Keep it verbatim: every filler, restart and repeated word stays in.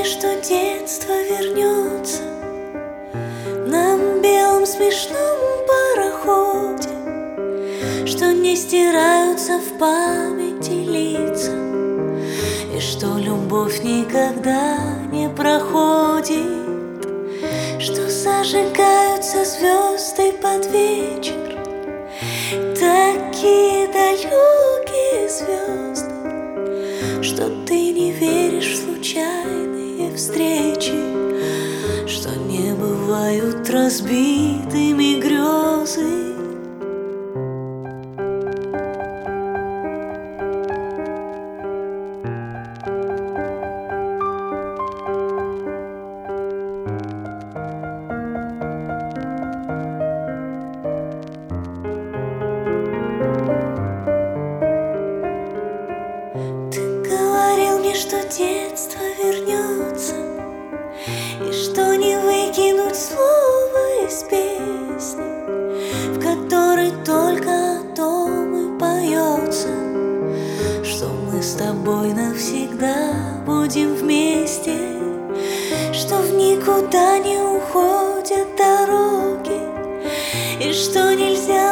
мне, что детство вернется на белом смешном пароходе, что не стираются в памяти лица, и что любовь никогда не проходит, что зажигаются звезды под вечер, такие далекие звезды, что ты не веришь в случайные встречи, что не бывают разбитыми грезы. Что детство вернется, и что не выкинуть слово из песни, в которой только о том и поется, что мы с тобой навсегда будем вместе, что в никуда не уходят дороги, и что нельзя